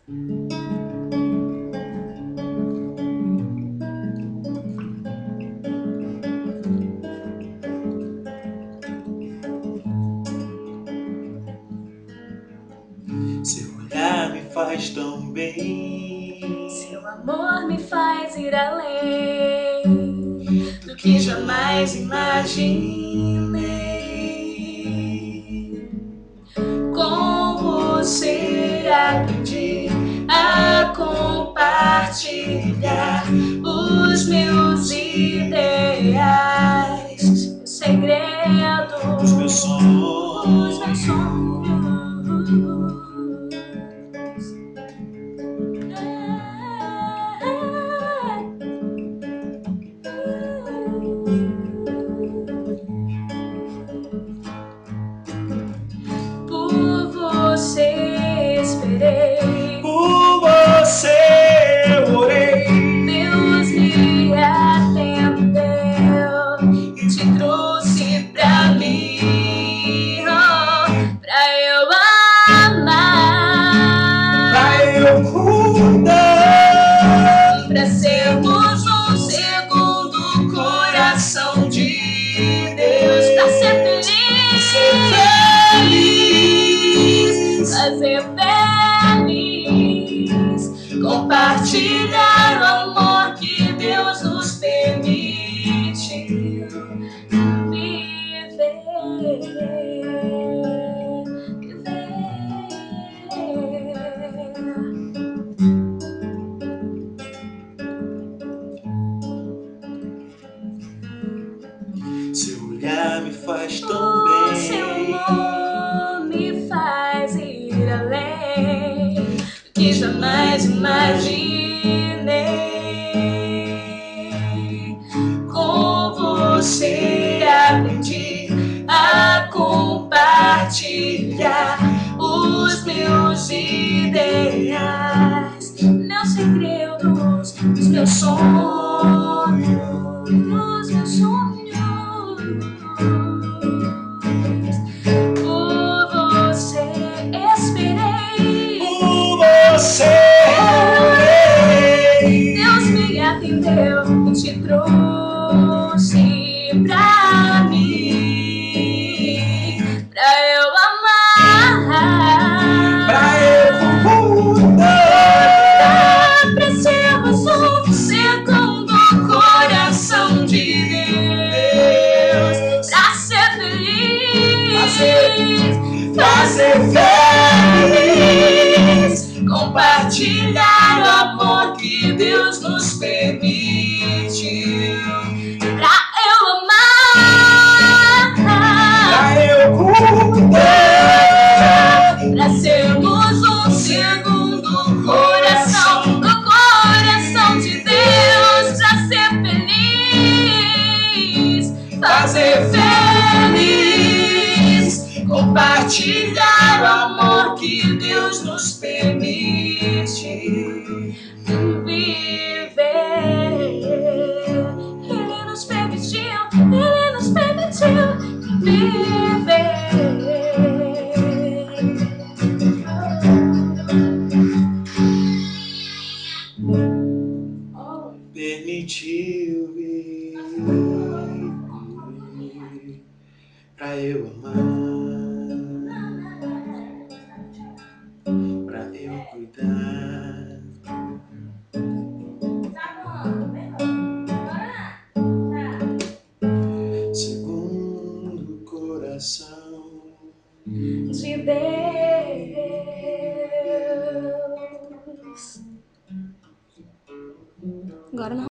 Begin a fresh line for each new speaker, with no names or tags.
Seu olhar me faz tão bem,
seu amor me faz ir além do que jamais imaginei. Com você aprendi a compartilhar os meus ideais, os segredos,
os meus sonhos.
Por você esperei,
por você eu orei.
Deus me atendeu e te trouxe pra mim, pra eu amar,
Pra eu cuidar,
pra sermos um segundo coração de Deus, pra ser feliz, fazer feliz, compartilhar o amor que Deus nos permitiu viver.
seu olhar me faz tão bem,
seu amor me faz ir além do que jamais imaginei. Com você aprendi a compartilhar os meus ideais, meus segredos, os meus sonhos, os meus sonhos. Por você esperei,
por você orei.
Deus me atendeu e te trouxe pra mim, pra eu amar,
Pra eu cuidar,
pra sermos um segundo coração de Deus, pra ser feliz, fazer feliz, compartilhar o amor que Deus nos permitiu, pra eu amar,
pra eu cuidar,
pra sermos um segundo coração, o coração de Deus, pra ser feliz, fazer feliz, compartilhar o amor que Deus nos permite viver. Ele nos permitiu viver.
permitiu viver, pra eu amar, pra eu cuidar. Segundo coração
De Deus. Agora não.